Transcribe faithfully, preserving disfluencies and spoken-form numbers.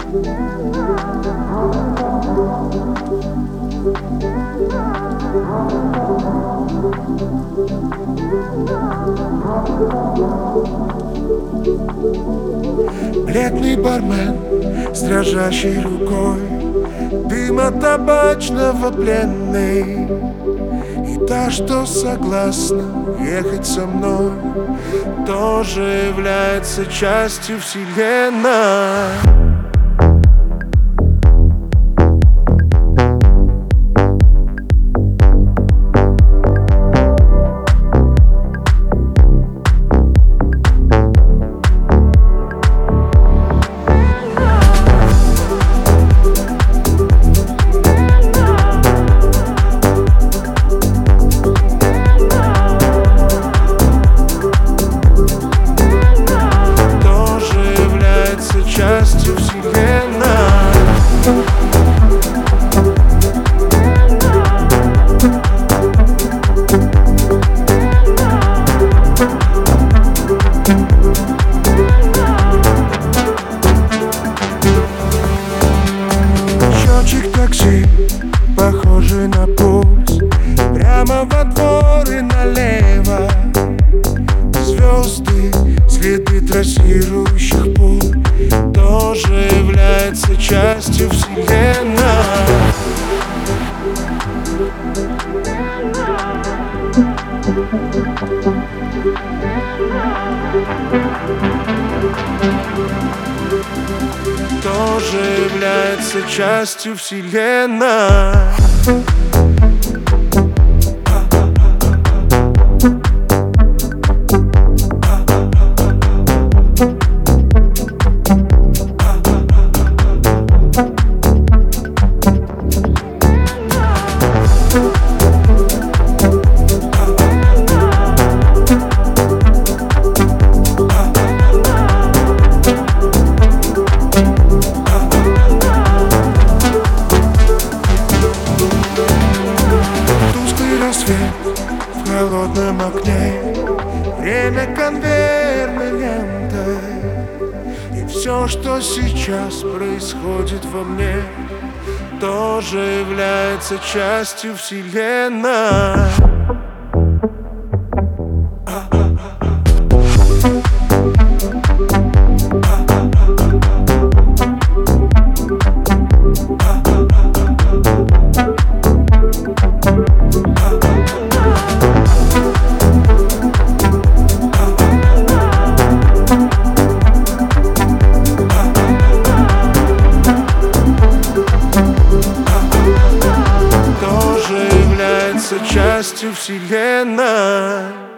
Бледный бармен с дрожащей рукой, дыма табачного пленный. И та, что согласна ехать со мной, тоже является частью вселенной. Частью вселенной. Счетчик такси, похожий на пульс, прямо во двор и налево. Звезды, следы трассирующих пуль, тоже является частью вселенной. Тоже является частью вселенной. В холодном окне время конвейерной лентой. И все, что сейчас происходит во мне, тоже является частью вселенной. Частью вселенной.